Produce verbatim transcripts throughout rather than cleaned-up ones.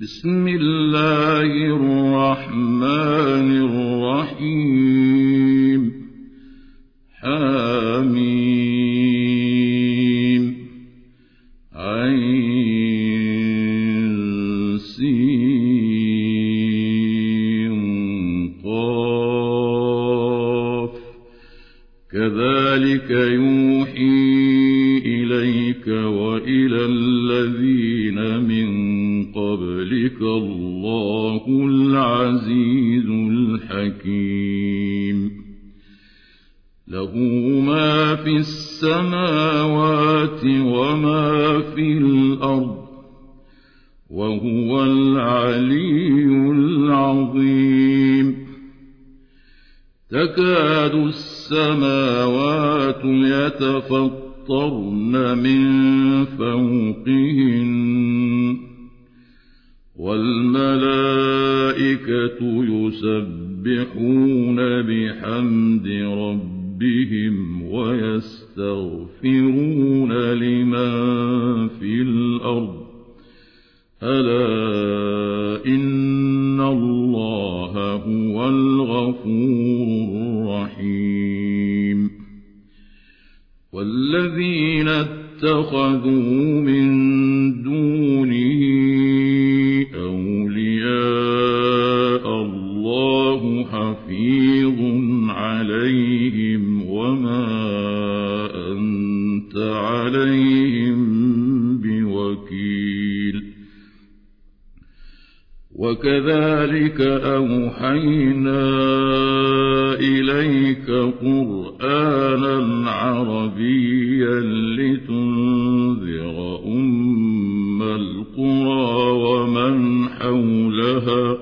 بسم الله الرحمن الرحيم حميم عين سين قاف كذلك يوحي إليك وإلى الذين من قبلك الله العزيز الحكيم له ما في السماوات وما في الأرض وهو العلي العظيم تكاد السماوات يتفطرن من فوقهن والملائكة يسبحون بحمد ربهم ويستغفرون لمن في الأرض ألا إن الله هو الغفور الرحيم والذين اتخذوا من دونه أولياء الله حفيظ عليهم وما أنت عليهم بوكيل وكذلك أوحينا إليك قرآنا عربيا لتنذر أم القرى ومن حولها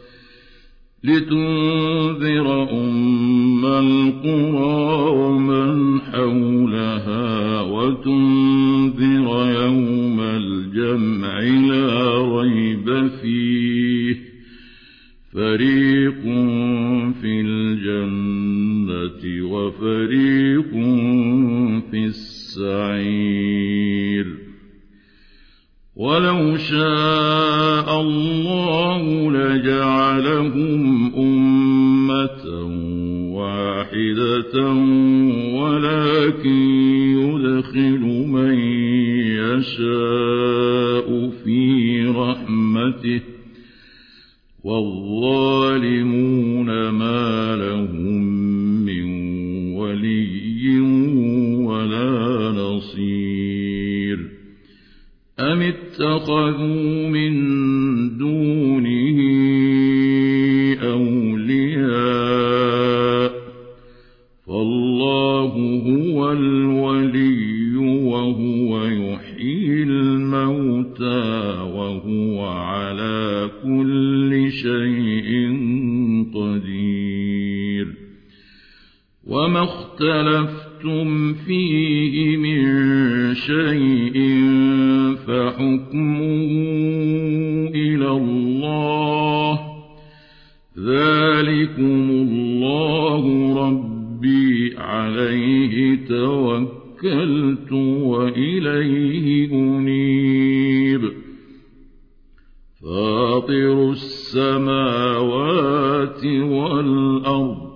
لتنذر أم القرى ومن حولها وتنذر يوم الجمع لا ريب فيه فريق في الجنة وفريق في السعير ولو شاء الله لجعلهم أمة واحدة ولكن يدخل من يشاء في رحمته والظالمون ما لهم من ولي ولا نصير أم اتخذوا من دونه أولياء فالله هو الولي وهو يحيي الموتى وهو على كل شيء قدير وما اختلفتم فيه من شيء فحكمه إلى الله ذلكم الله ربي عليه توكلت وإليه أنيب فاطر السماوات والأرض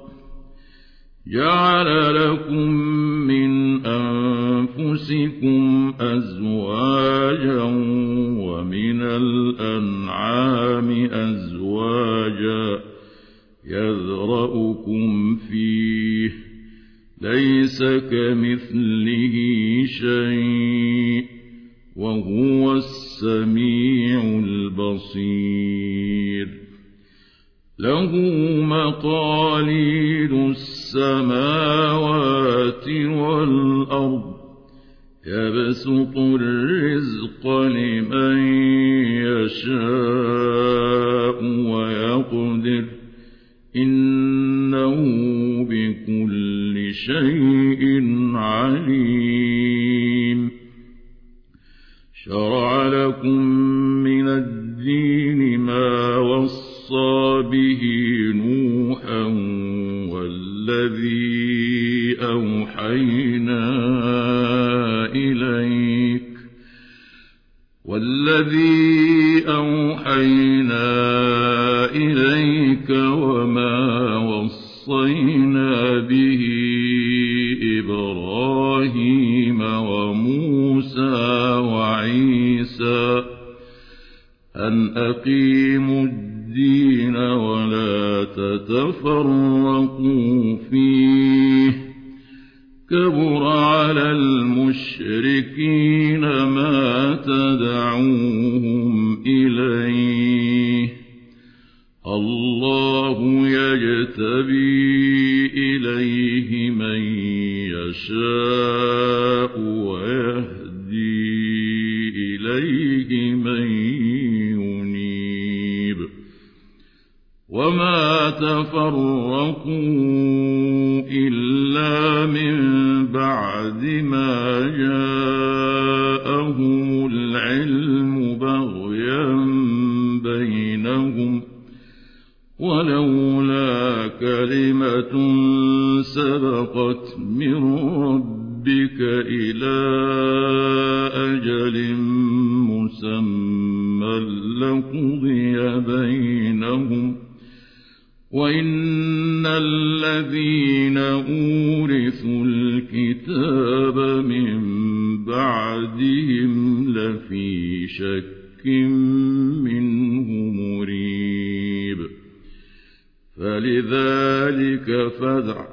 جعل لكم من أنفسكم أزواجا ومن الأنعام أزواجا يذرأكم فيه ليس كمثله شيء وهو السميع البصير له مقاليد السماوات والأرض يبسط الرزق لمن يشاء ويقدر إنه بكل شيء عليم شرع لكم من الدين ما وصى به نوحا والذي أوحينا إليك والذي أوحينا إليك وما وصينا به إبراهيم وموسى وعيسى أن أقيموا الدين ولا تتفرقوا فيه كبر على المشركين ما تدعوهم إليه الله يجتبي إليه من يشاء ويهدي إليه من ينيب وما تفرقوا إلا من بعد ما جاءهم العلم بغيا بينهم ولولا كلمة سبقت من ربك إلى أجل مسمى لقضي بينهم وإن الذين أورثوا الكتاب من بعدهم لفي شك منه مريب فلذلك فادع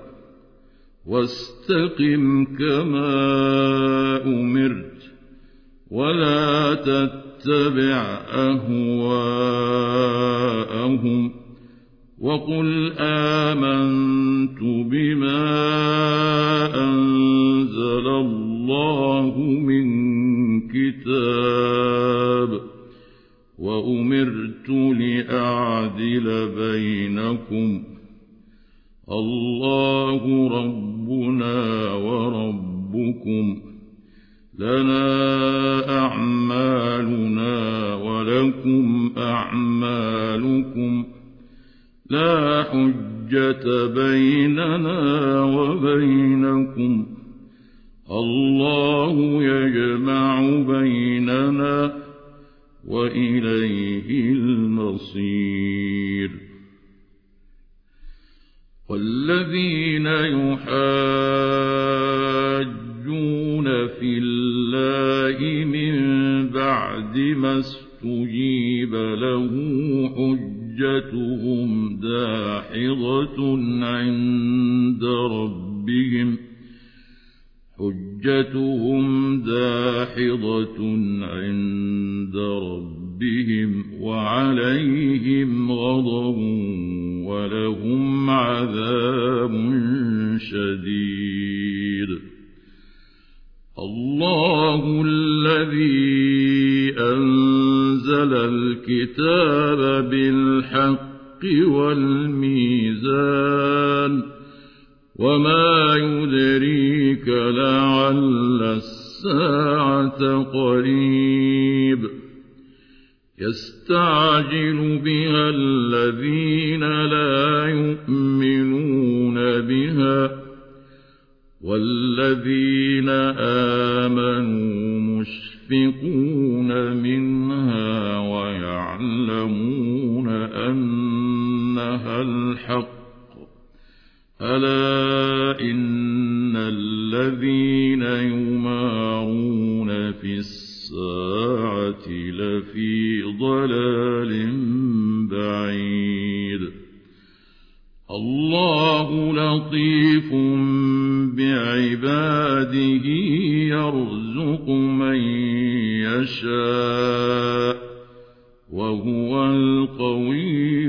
واستقم كما أمرت ولا تتبع أهواءهم وقل آمنت بما أنزل الله من كتاب وأمرت لأعدل بينكم الله ربنا وربكم لنا أعمالنا ولكم أعمالكم لا حجة بيننا وبينكم الله يجمع بيننا وإليه المصير والذين يحاجون في الله من بعد ما استجيب له حجتهم داحضة عند ربهم حجتهم داحضة عند ربهم وعليهم غضب ولهم عذاب شديد الله الذي أنزل الكتاب بالحق والميزان وما يدريك لعل الساعة قريب يستعجل بها الذين لا يؤمنون بها والذين آمنوا مشفقون منها ويعلمون أنها الحق ألا إن الذين يمارون في الساعة لفي ضلال بعيد الله لطيف بعباده يرزق من يشاء وهو القوي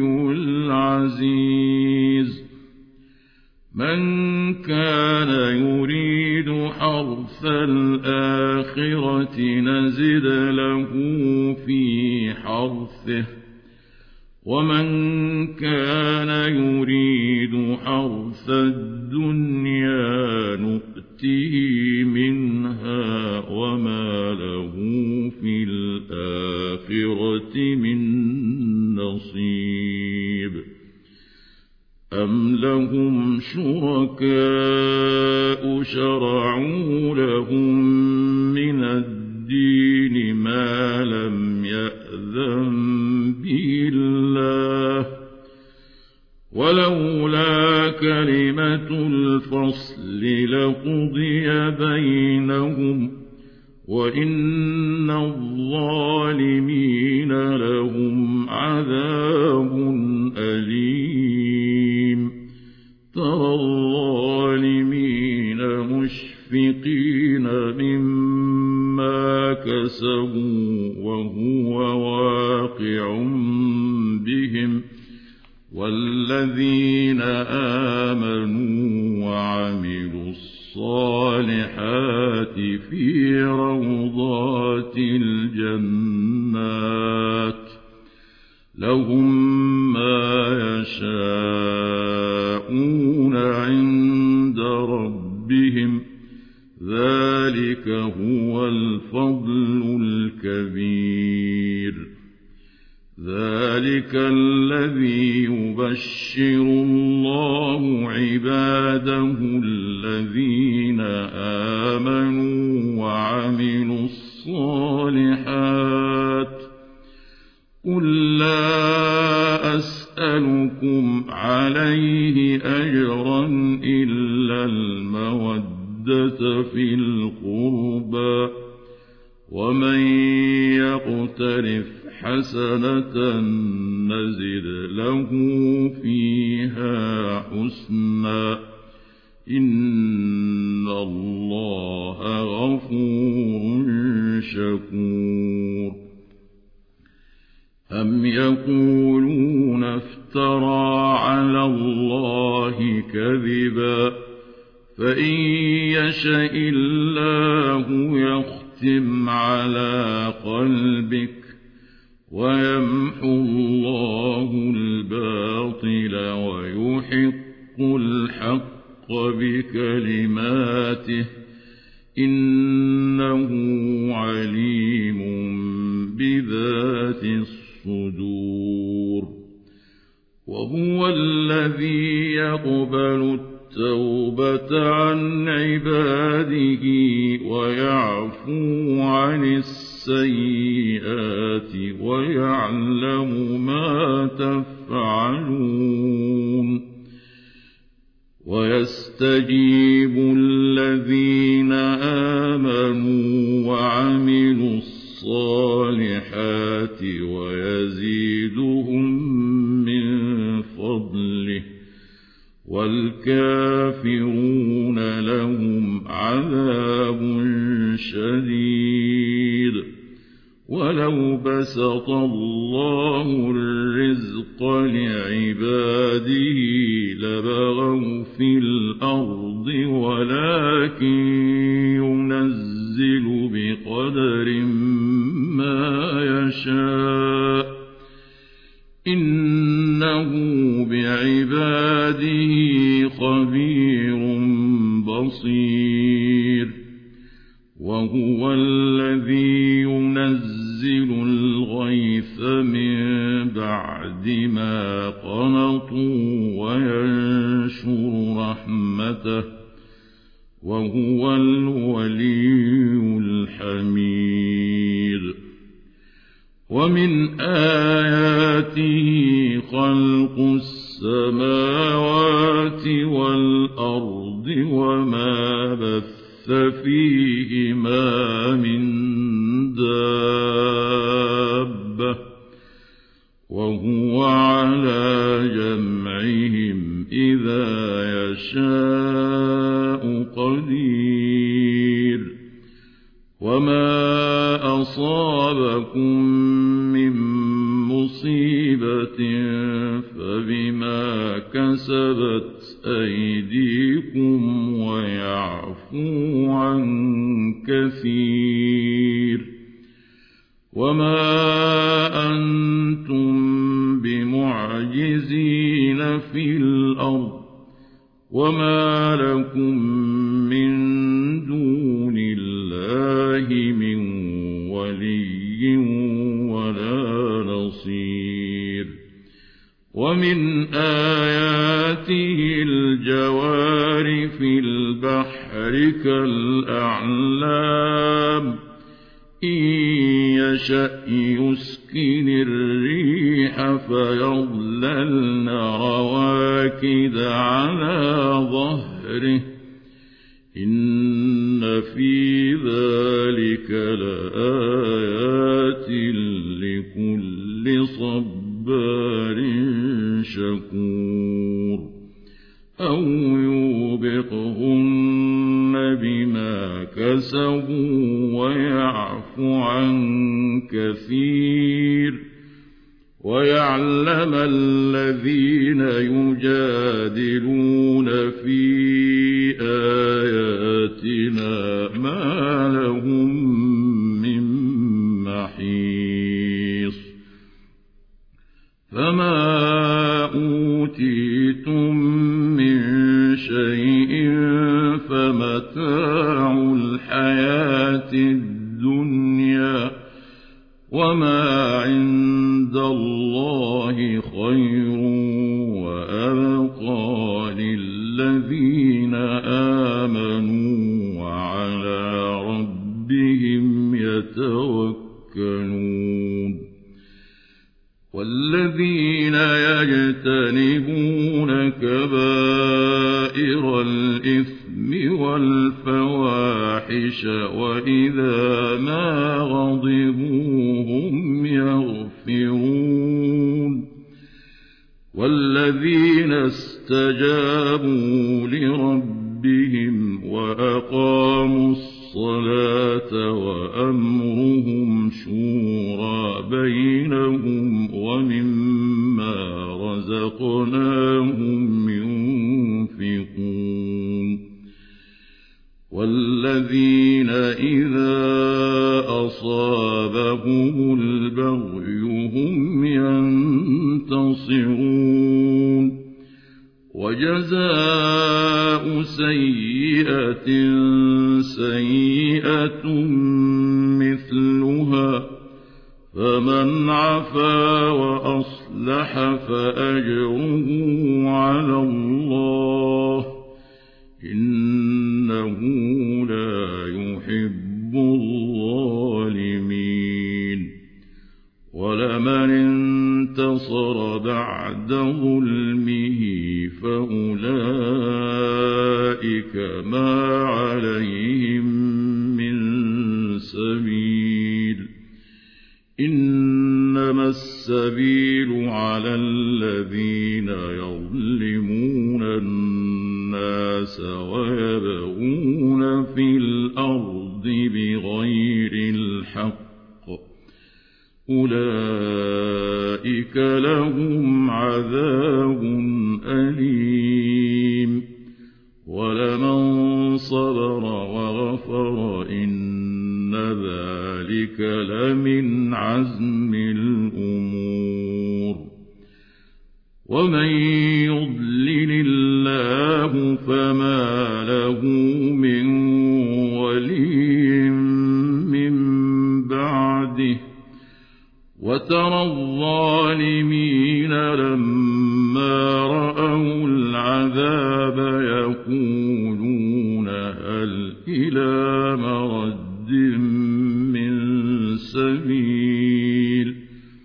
العزيز من كان يريد حرث الآخرة نزد له في حرثه ومن كان يريد حرث الدنيا نؤته منها وما له في الآخرة من نصيب أم لهم شركاء شرعوا لهم من الدين ما لم يأذن به الله، ولولا كلمة الفصل لقضي بينهم، وإن الظالمين لهم عذاب أليم. ترى الظالمين مشفقين مما كسبوا وهو واقع بهم، والذين آمنوا وعملوا الصالحات في روضات الجنات لهم ما يشاءون عند ربهم، ذلك هو الفضل الكبير. ذلك الذي يبشر الله عباده الذين آمنوا وعملوا الصالحات. قل لا أسألكم عليه أجرا إلا المودة في القربى، ومن يقترف حسنة نزد له فيها حسنا، إن الله غفور شكور. أم يقولون افترى على الله كذبا، فإن يشأ الله يختم على قلبك ويمحو الله الباطل ويحق الحق بكلماته، إنه عليم بذات الصدور. وهو الذي يقبل التوبة عن عباده ويعفو عن السيئات ويعلم ما تفعلون، ويستجيب الذين آمنوا وعملوا الصالحات ويزيدهم من فضله، والكافرون لهم عذاب شديد. ولو بسط الله الرزق لعباده لبغوا في الأرض، ولكن ينزل بقدر ما يشاء، إنه بعباده خبير بصير. وهو الذي ينزل الغيث من بعد ما قنطوا وينشر رحمته، وهو الولي الحميد. ومن آياته خلق السماوات والأرض وما بث فيهما من دابة، وهو على جمعهم إذا يشاء قدير. وما أصابكم من مصيبة فبما كسبت أيديكم ويعفو عن كثير. وما أنتم بمعجزين في الأرض، وما لكم من دون الله من ولي ولا نصير. ومن آياته الجوار في البحر كالأعلام، إن يشأ يسكن الريح الريح فيظللن رواكد على ظهره إن في ذلك لآيات لكل صبار شكور أو يوبقهن بما كسبوا ويعفو عن كثير ويعلم الذين يجادلون في آياتنا ما لهم من محيص فما أوتيتم من شيء فمتاع الحياة الدنيا وما عند الله خير وأبقى للذين آمنوا وعلى ربهم يتوكلون والذين يجتنبون كبائر الإثم والفواحش وإذا ما غضبوا هم يغفرون والذين استجابوا لربهم وأقاموا الصلاة وأمرهم شورى بينهم ومما رزقناهم ينفقون والذين إذا أصابهم البغي هم ينتصرون وجزاء سيئة سيئة مثلها فمن عفا وأصلح فأجره على الله إنه لا يحب الظالمين ولمن انتصر بعد ظلمه فأولئك ما عليهم من سبيل إنما السبيل على الذين يظلمون الناس ويبغون في الأرض بغير الحق أولئك لهم عذاب أليم ولمن صبر وغفر إن ذلك لمن عزم الأمور ومن يضلل الله فما له من ولي من بعده وترى الظالمين لما رأوا العذاب يقولون هل إلى مرد من سبيل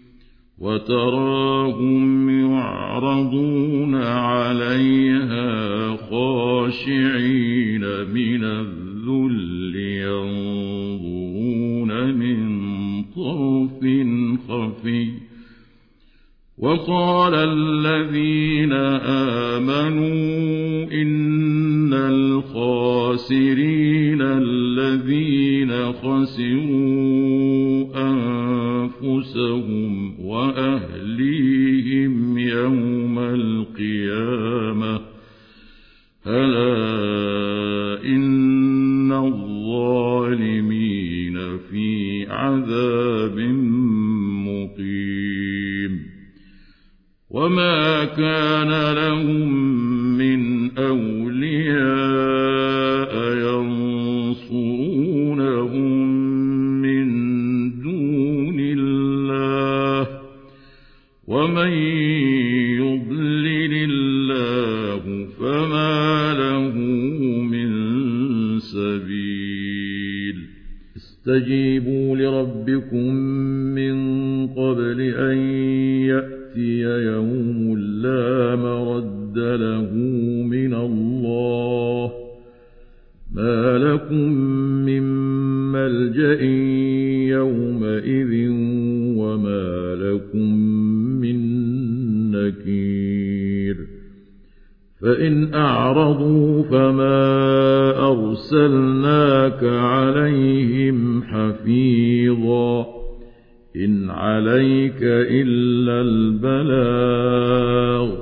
وتراهم يعرضون عليها خاشعين من الذل ينظرون من طرف خفي وقال الذين آمنوا إن الخاسرين الذين خسروا أنفسهم وأهليهم يوم القيامة ألا إن الظالمين في عذاب مقيم وما كان لهم من أولياء ينصرونهم من دون الله ومن يضلل الله فما له من سبيل استجيبوا لربكم من قبل أن يأتي يوم لا مرد له من الله ما لكم من ملجأ يومئذ وما لكم من نكير فإن أعرضوا فما أرسلناك عليهم حفيظا إن عليك إلا البلاغ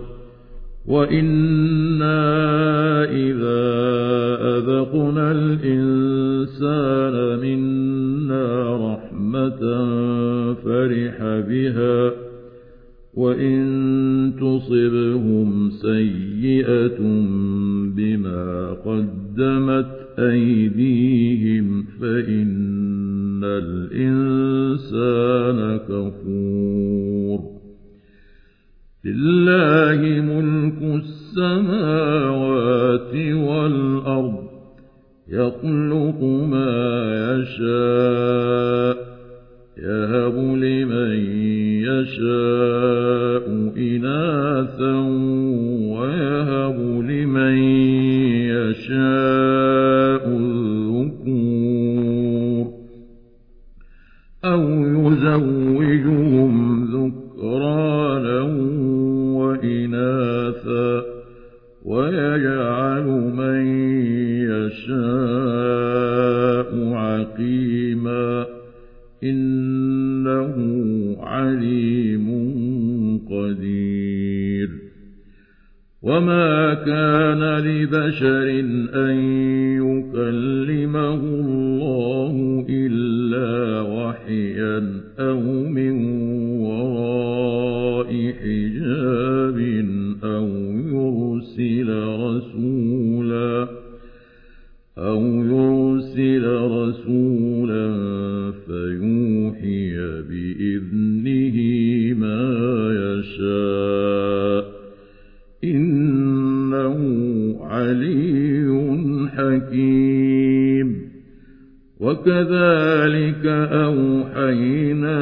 وإنا إذا أذقنا الإنسان منا رحمة فرح بها وإن تصبهم سيئة بما قدمت أيديهم فإن الإنسان كفور لله ملك السماوات والأرض يخلق ما يشاء يهب لمن يشاء إناثا ويهب لمن يشاء الذكور أو يزوجهم ذكرانا وإناثا ويجعل من يشاء عقيما إنه عليم قدير وما كان لبشر أن يكلمه الله إلا وحيا أو من وراء حجاب أو يرسل رسولا أو يرسل رسولا فيوحي بإذنه ما يشاء إنه علي حكيم وكذلك أوحينا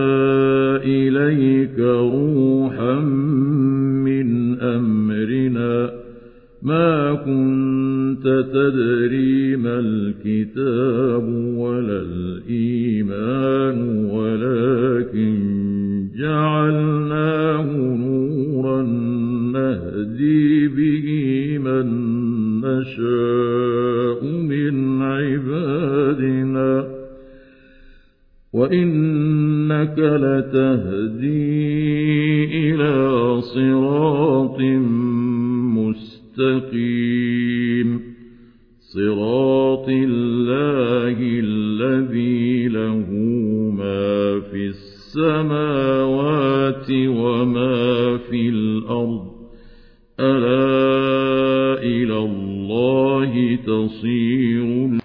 إليك روحا من أمرنا ما كنت تدري ما الكتاب ولا الإيمان ولكن جعلناه نورا نهدي به من نشاء من عبادنا وإنك لتهدي إلى صراط مستقيم صراط الله الذي له ما في السماوات وما في الأرض ألا إلى الله تصير